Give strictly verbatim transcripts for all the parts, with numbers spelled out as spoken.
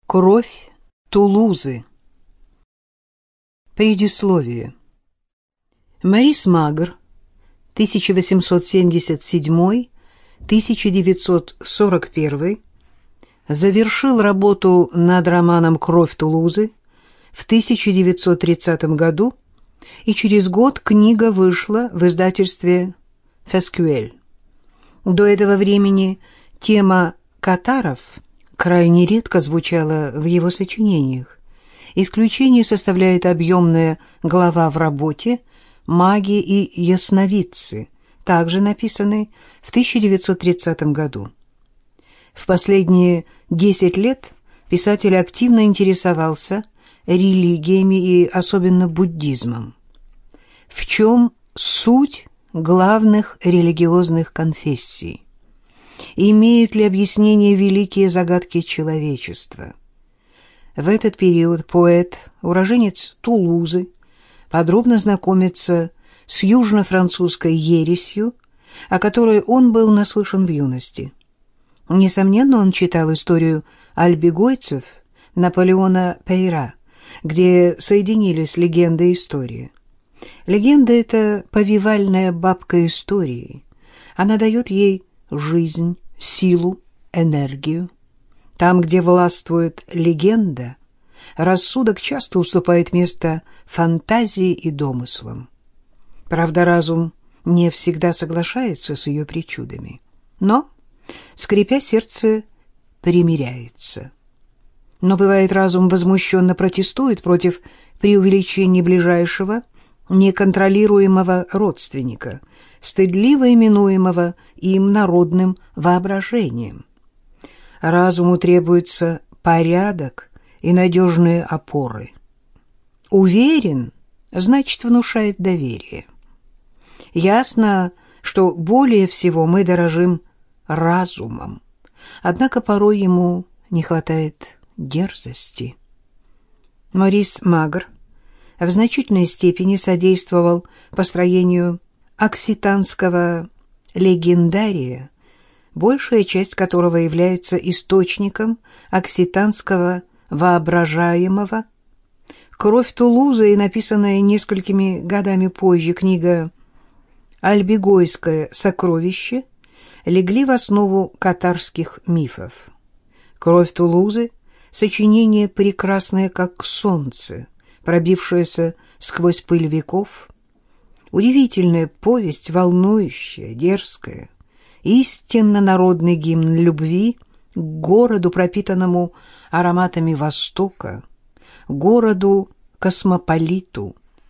Кровь Тулузы. Предисловие. Морис Магр, тысяча восемьсот семьдесят седьмой — тысяча девятьсот сорок первый, завершил работу над романом «Кровь Тулузы» в тысяча девятьсот тридцатом году, и через год книга вышла в издательстве «Фескюэль». До этого времени тема катаров крайне редко звучала в его сочинениях. Исключение составляет объемная глава в работе «Маги и ясновидцы», также написанной в тысяча девятьсот тридцатом году. В последние десять лет писатель активно интересовался религиями и особенно буддизмом. В чем суть главных религиозных конфессий? Имеют ли объяснение великие загадки человечества? В этот период поэт, уроженец Тулузы, подробно знакомится с южно-французской ересью, о которой он был наслышан в юности. Несомненно, он читал историю альбегойцев Наполеона Пейра, где соединились легенда и история. Легенда — это повивальная бабка истории. Она дает ей жизнь, силу, энергию. Там, где властвует легенда, рассудок часто уступает место фантазии и домыслам. Правда, разум не всегда соглашается с ее причудами, но, скрипя сердце, примиряется. Но бывает, разум возмущенно протестует против преувеличения ближайшего, неконтролируемого родственника, стыдливо именуемого им народным воображением. Разуму требуется порядок и надежные опоры. Уверен, значит, внушает доверие. Ясно, что более всего мы дорожим разумом, однако порой ему не хватает дерзости. Морис Магр в значительной степени содействовал построению окситанского легендария, большая часть которого является источником окситанского воображаемого. «Кровь Тулузы» и написанная несколькими годами позже книга «Альбегойское сокровище» легли в основу катарских мифов. «Кровь Тулузы» — сочинение прекрасное, как солнце, пробившаяся сквозь пыль веков, удивительная повесть, волнующая, дерзкая, истинно народный гимн любви к городу, пропитанному ароматами Востока, городу-космополиту,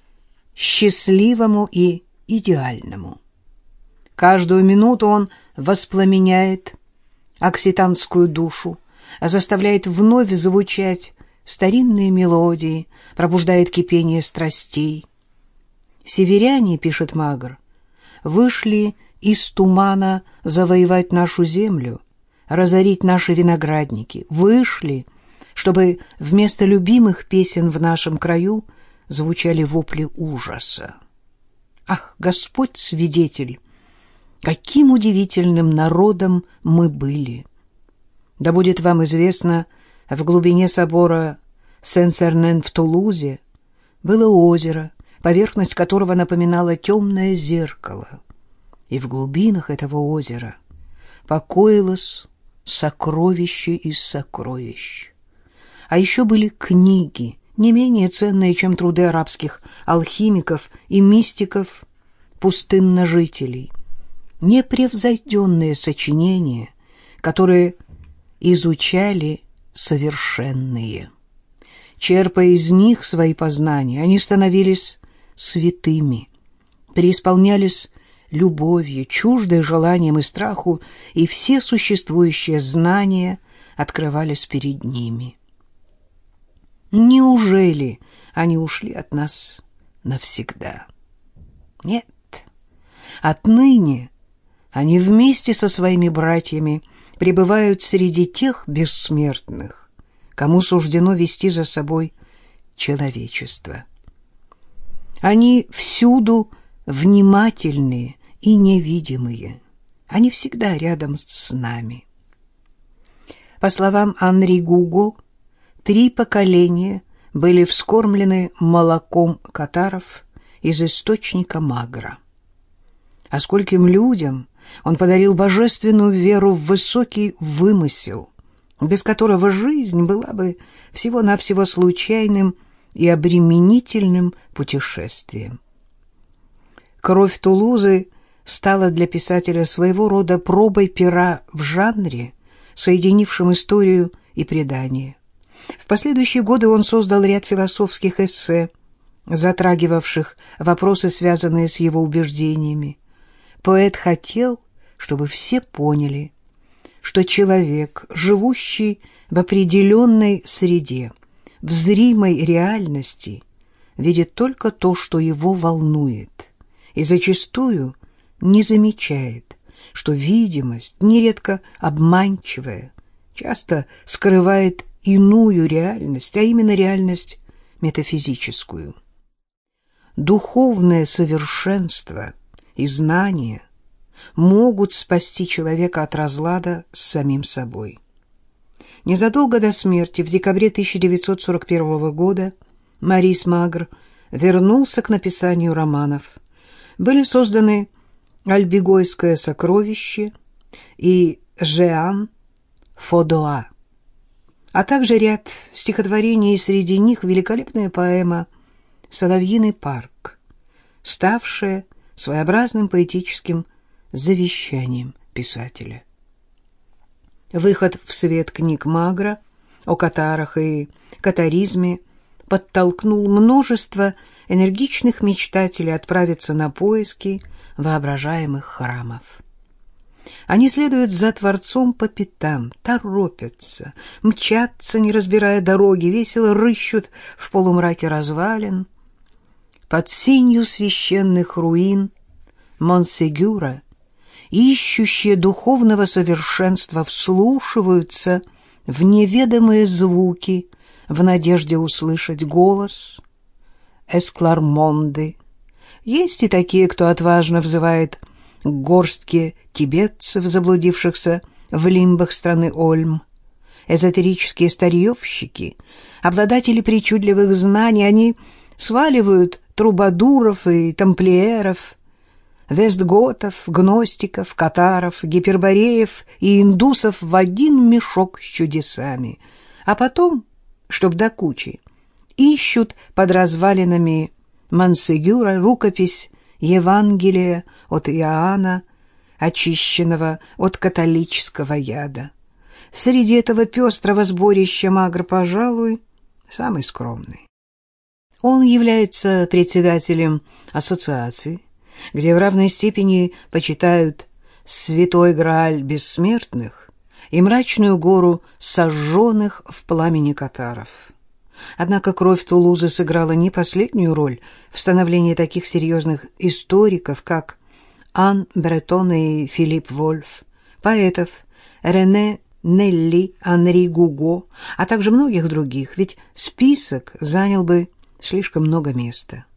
счастливому и идеальному. Каждую минуту он воспламеняет окситанскую душу, заставляет вновь звучать старинные мелодии, пробуждает кипение страстей. «Северяне, — пишет Магр, — вышли из тумана завоевать нашу землю, разорить наши виноградники, вышли, чтобы вместо любимых песен в нашем краю звучали вопли ужаса. Ах, Господь свидетель, каким удивительным народом мы были! Да будет вам известно, в глубине собора Сен-Сернен в Тулузе было озеро, поверхность которого напоминала темное зеркало, и в глубинах этого озера покоилось сокровище из сокровищ. А еще были книги, не менее ценные, чем труды арабских алхимиков и мистиков, пустынножителей, непревзойденные сочинения, которые изучали совершенные. Черпая из них свои познания, они становились святыми, преисполнялись любовью, чуждой желанием и страху, и все существующие знания открывались перед ними. Неужели они ушли от нас навсегда? Нет. Отныне они вместе со своими братьями пребывают среди тех бессмертных, кому суждено вести за собой человечество. Они всюду внимательные и невидимые. Они всегда рядом с нами. По словам Анри Гуго, три поколения были вскормлены молоком катаров из источника Магра. А скольким людям он подарил божественную веру в высокий вымысел, без которого жизнь была бы всего-навсего случайным и обременительным путешествием. Кровь Тулузы стала для писателя своего рода пробой пера в жанре, соединившем историю и предание. В последующие годы он создал ряд философских эссе, затрагивавших вопросы, связанные с его убеждениями. Поэт хотел, чтобы все поняли, что человек, живущий в определенной среде, в зримой реальности, видит только то, что его волнует, и зачастую не замечает, что видимость, нередко обманчивая, часто скрывает иную реальность, а именно реальность метафизическую. Духовное совершенство и знания могут спасти человека от разлада с самим собой. Незадолго до смерти, в декабре тысяча девятьсот сорок первого года, Марис Магр вернулся к написанию романов. Были созданы «Альбигойское сокровище» и «Жеан Фодоа», а также ряд стихотворений, и среди них великолепная поэма «Соловьиный парк», ставшая своеобразным поэтическим завещанием писателя. Выход в свет книг Магра о катарах и катаризме подтолкнул множество энергичных мечтателей отправиться на поиски воображаемых храмов. Они следуют за Творцом по пятам, торопятся, мчатся, не разбирая дороги, весело рыщут в полумраке развалин. Под сенью священных руин Монсегюра ищущие духовного совершенства вслушиваются в неведомые звуки в надежде услышать голос Эсклармонды. Есть и такие, кто отважно взывает к горстке тибетцев, заблудившихся в лимбах страны Ольм. Эзотерические старьевщики, обладатели причудливых знаний, они сваливают трубадуров и тамплиеров, вестготов, гностиков, катаров, гипербореев и индусов в один мешок с чудесами, а потом, чтоб до кучи, ищут под развалинами Монсегюра рукопись Евангелия от Иоанна, очищенного от католического яда. Среди этого пестрого сборища Магр, пожалуй, самый скромный. Он является председателем ассоциации, где в равной степени почитают святой Грааль бессмертных и мрачную гору сожженных в пламени катаров. Однако кровь Тулузы сыграла не последнюю роль в становлении таких серьезных историков, как Ан Бретон и Филипп Вольф, поэтов Рене Нелли, Анри Гуго, а также многих других, ведь список занял бы слишком много места.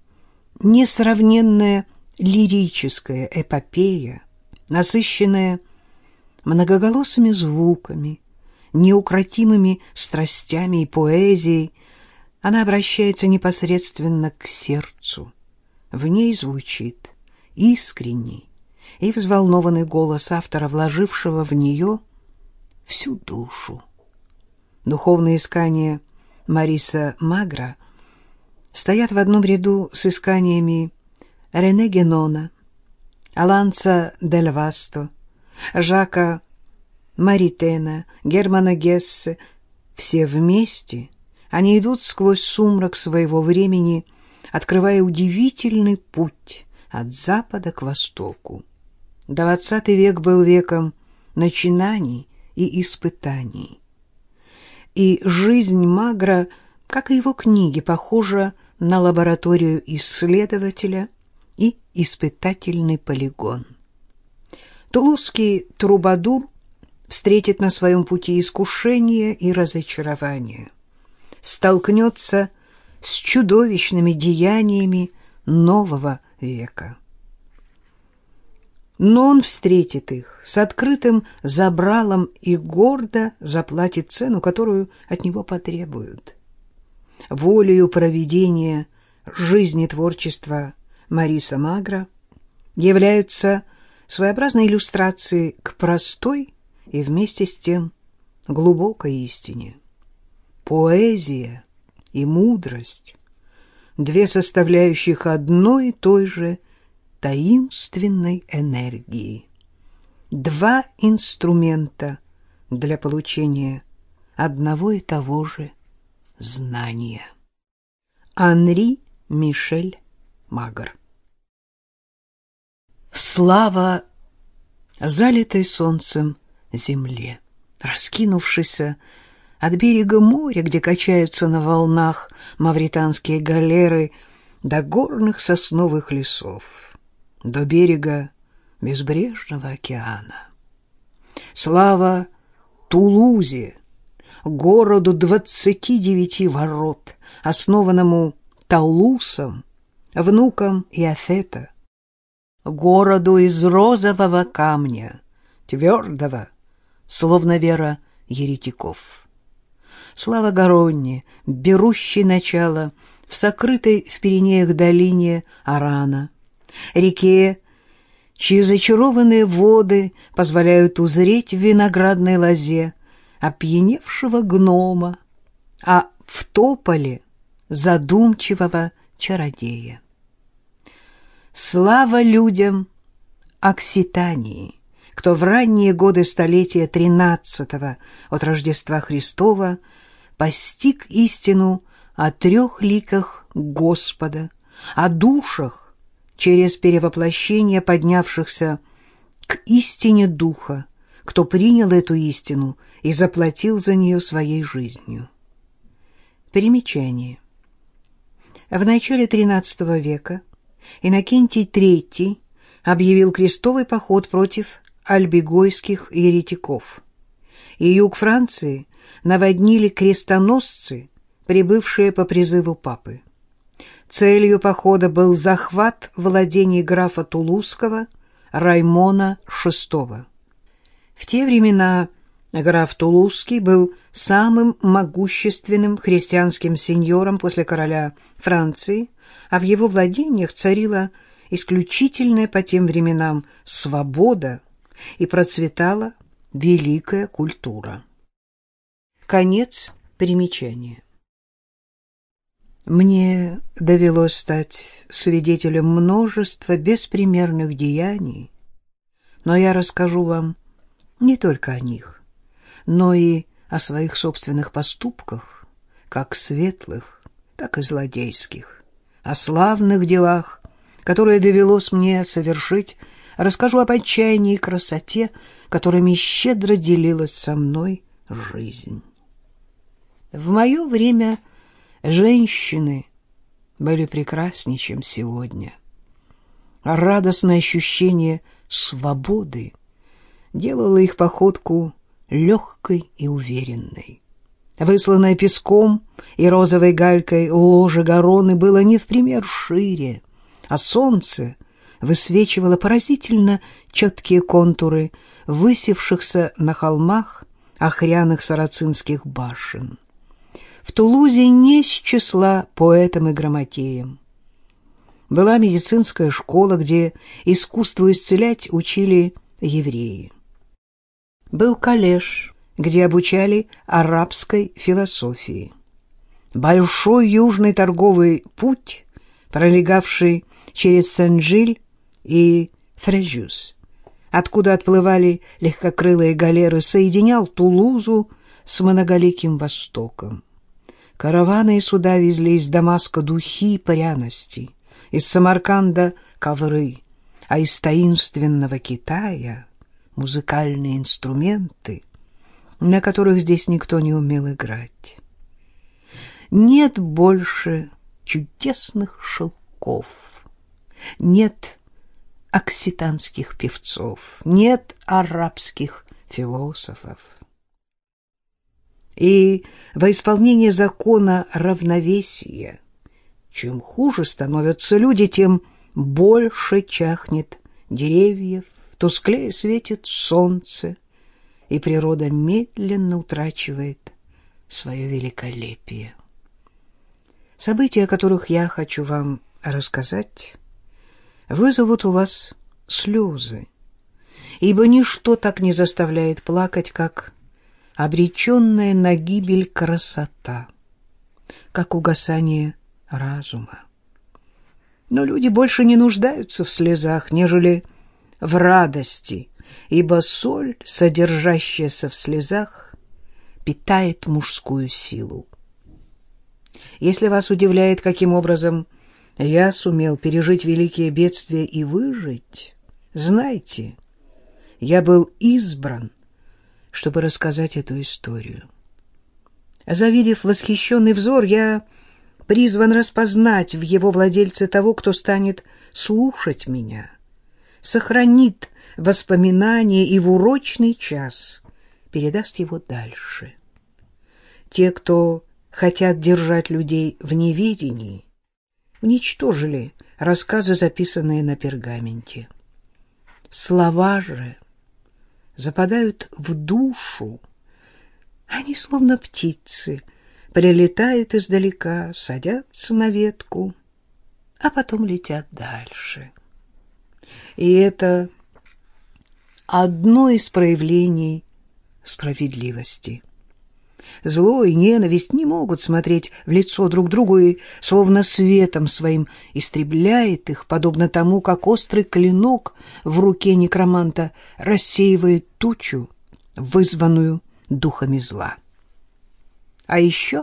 Несравненная лирическая эпопея, насыщенная многоголосыми звуками, неукротимыми страстями и поэзией, она обращается непосредственно к сердцу. В ней звучит искренний и взволнованный голос автора, вложившего в нее всю душу. Духовные искания Мариса Магра стоят в одном ряду с исканиями Рене Генона, Аланца дель Васто, Жака Маритена, Германа Гессе. Все вместе они идут сквозь сумрак своего времени, открывая удивительный путь от запада к востоку. Двадцатый век был веком начинаний и испытаний. И жизнь Магра, как и его книги, похожа на лабораторию исследователя и испытательный полигон. Тулузский трубадур встретит на своем пути искушение и разочарование, столкнется с чудовищными деяниями нового века. Но он встретит их с открытым забралом и гордо заплатит цену, которую от него потребуют. Волею провидения жизни творчества Мориса Магра являются своеобразной иллюстрацией к простой и вместе с тем глубокой истине. Поэзия и мудрость — две составляющих одной и той же таинственной энергии, два инструмента для получения одного и того же знания. Анри Мишель Магр. Слава залитой солнцем земле, раскинувшейся от берега моря, где качаются на волнах мавританские галеры, до горных сосновых лесов, до берега безбрежного океана. Слава Тулузе, городу двадцати девяти ворот, основанному Таулусом, внуком Иофета, городу из розового камня, твердого, словно вера еретиков. Слава Гаронне, берущей начало в сокрытой в Пиренеях долине Арана, реке, чьи зачарованные воды позволяют узреть в виноградной лозе опьяневшего гнома, а в тополе задумчивого чародея. Слава людям Окситании, кто в ранние годы столетия тринадцатого от Рождества Христова постиг истину о трех ликах Господа, о душах, через перевоплощение поднявшихся к истине Духа, кто принял эту истину и заплатил за нее своей жизнью. Примечание. В начале тринадцатого века Иннокентий третий объявил крестовый поход против альбегойских еретиков, и юг Франции наводнили крестоносцы, прибывшие по призыву папы. Целью похода был захват владений графа Тулузского Раймона шестого. В те времена граф Тулузский был самым могущественным христианским сеньором после короля Франции, а в его владениях царила исключительная по тем временам свобода и процветала великая культура. Конец примечания. Мне довелось стать свидетелем множества беспримерных деяний, но я расскажу вам не только о них, но и о своих собственных поступках, как светлых, так и злодейских, о славных делах, которые довелось мне совершить, расскажу об отчаянии и красоте, которыми щедро делилась со мной жизнь. В мое время женщины были прекраснее, чем сегодня. Радостное ощущение свободы делало их походку легкой и уверенной. Высланное песком и розовой галькой ложе Гароны было не в пример шире, а солнце высвечивало поразительно четкие контуры высевшихся на холмах охряных сарацинских башен. В Тулузе не с числа поэтам и грамотеям. Была медицинская школа, где искусству исцелять учили евреи. Был коллеж, где обучали арабской философии. Большой южный торговый путь, пролегавший через Сен-Жиль и Фрежюс, откуда отплывали легкокрылые галеры, соединял Тулузу с многоликим Востоком. Караваны и суда везли из Дамаска духи и пряности, из Самарканда — ковры, а из таинственного Китая — музыкальные инструменты, на которых здесь никто не умел играть. Нет больше чудесных шелков, нет окситанских певцов, нет арабских философов. И во исполнение закона равновесия, чем хуже становятся люди, тем больше чахнет деревьев, тусклее светит солнце, и природа медленно утрачивает свое великолепие. События, о которых я хочу вам рассказать, вызовут у вас слезы, ибо ничто так не заставляет плакать, как обреченная на гибель красота, как угасание разума. Но люди больше не нуждаются в слезах, нежели в радости, ибо соль, содержащаяся в слезах, питает мужскую силу. Если вас удивляет, каким образом я сумел пережить великие бедствия и выжить, знайте, я был избран, чтобы рассказать эту историю. Завидев восхищенный взор, я призван распознать в его владельце того, кто станет слушать меня, сохранит воспоминания и в урочный час передаст его дальше. Те, кто хотят держать людей в неведении, уничтожили рассказы, записанные на пергаменте. Слова же западают в душу. Они, словно птицы, прилетают издалека, садятся на ветку, а потом летят дальше. И это одно из проявлений справедливости. Зло и ненависть не могут смотреть в лицо друг другу и словно светом своим истребляет их, подобно тому, как острый клинок в руке некроманта рассеивает тучу, вызванную духами зла. А еще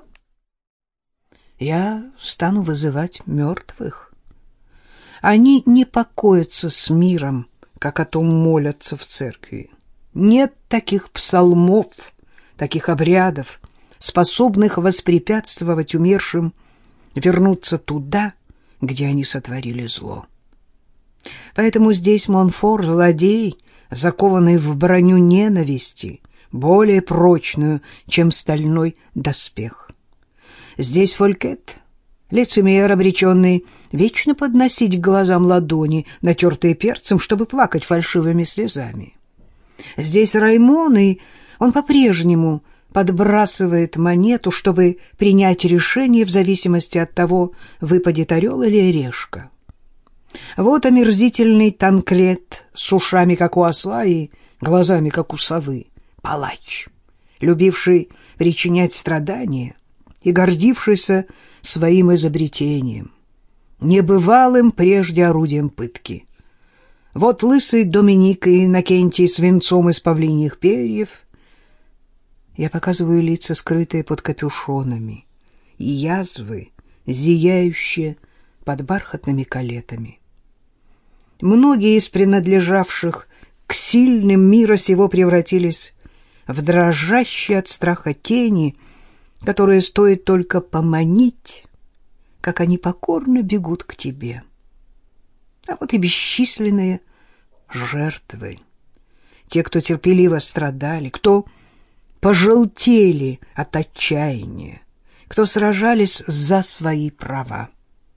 я стану вызывать мертвых. Они не покоятся с миром, как о том молятся в церкви. Нет таких псалмов, таких обрядов, способных воспрепятствовать умершим вернуться туда, где они сотворили зло. Поэтому здесь Монфор, злодей, закованный в броню ненависти, более прочную, чем стальной доспех. Здесь Фолькет, лицемер, обреченный вечно подносить к глазам ладони, натертые перцем, чтобы плакать фальшивыми слезами. Здесь Раймон, и он по-прежнему подбрасывает монету, чтобы принять решение в зависимости от того, выпадет орел или решка. Вот омерзительный Танкрет с ушами, как у осла, и глазами, как у совы. Палач, любивший причинять страдания и гордившийся своим изобретением, небывалым прежде орудием пытки. Вот лысый Доминик и Иннокентий с венцом из павлиньих перьев. Я показываю лица, скрытые под капюшонами, и язвы, зияющие под бархатными калетами. Многие из принадлежавших к сильным мира сего превратились в дрожащие от страха тени, которые стоит только поманить, как они покорно бегут к тебе. А вот и бесчисленные жертвы, те, кто терпеливо страдали, кто пожелтели от отчаяния, кто сражались за свои права.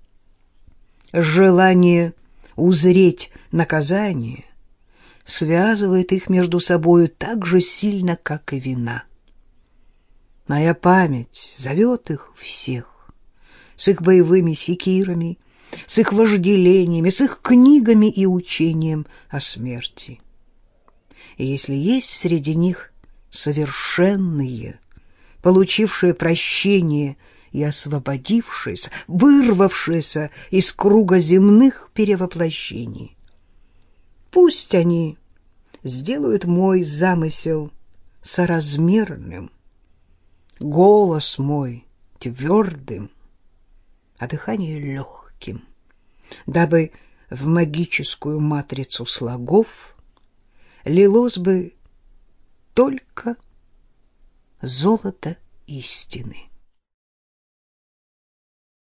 Желание узреть наказание связывает их между собою так же сильно, как и вина. Моя память зовет их всех, с их боевыми секирами, с их вожделениями, с их книгами и учением о смерти. И если есть среди них совершенные, получившие прощение и освободившиеся, вырвавшиеся из круга земных перевоплощений, пусть они сделают мой замысел соразмерным, голос мой твердым, а дыхание легким, дабы в магическую матрицу слогов лилось бы только золото истины.